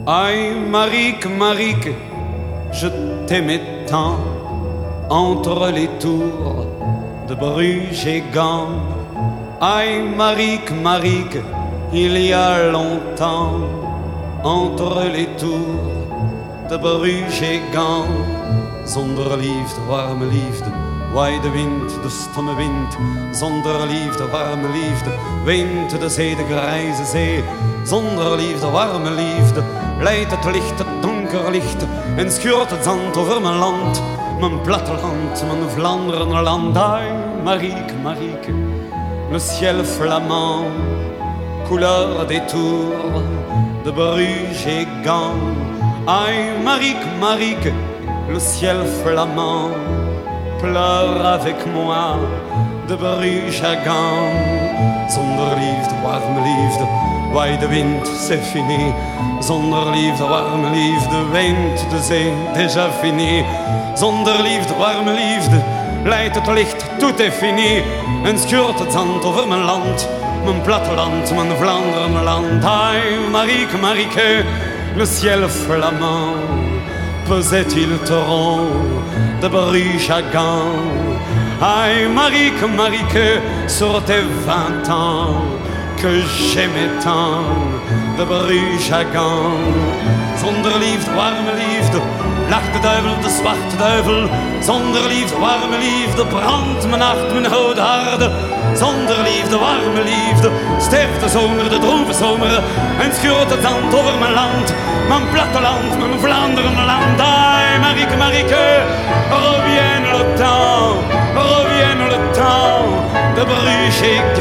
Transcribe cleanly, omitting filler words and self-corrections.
Aïe, Marique, Marique, je t'aimais tant entre les tours de Bruges et Gand. Aïe, Marique, Marique, il y a longtemps entre les tours de Bruges et Gand. Zonder liefde, warme liefde, waai de wind, de stomme wind. Zonder liefde, warme liefde, weent de zee, de grijze zee. Zonder liefde, warme liefde, leidt het licht, het donker licht. En schuurt het zand over mijn land, mijn platteland, mijn Vlaanderenland. Aïe, Marique, Marique, le ciel flamand, couleur des tours de Bruges et Gand. Aïe, Marique, Marique, le ciel flamand, pleure avec moi de Bruges à Gand. Zonder liefde, warme liefde, waai de wind, c'est fini. Zonder liefde, warme liefde, weent de zee, déjà fini. Zonder liefde, warme liefde, leidt het licht, tout est fini. En schuurt het zand over mijn land, mijn platteland, mijn Vlaanderenland. Aïe, Marique, Marique, le ciel flamand, pesait-il trop de Bruges à Gand. Aïe, Marique, Marique, sur tes 20 ans que j'aimais tant de Bruges à Gand. Zonder liefde, warme liefde, lacht de duivel, de zwarte duivel. Zonder liefde, warme liefde, brandt mijn hart, mijn oude harde. Zonder liefde, warme liefde, sterft de zomer, de droeve zomer. En schuurt het zand over mijn land, mijn platteland, mijn Vlaanderenland. Aïe, Marique, Marique, revienne le temps de Bruges et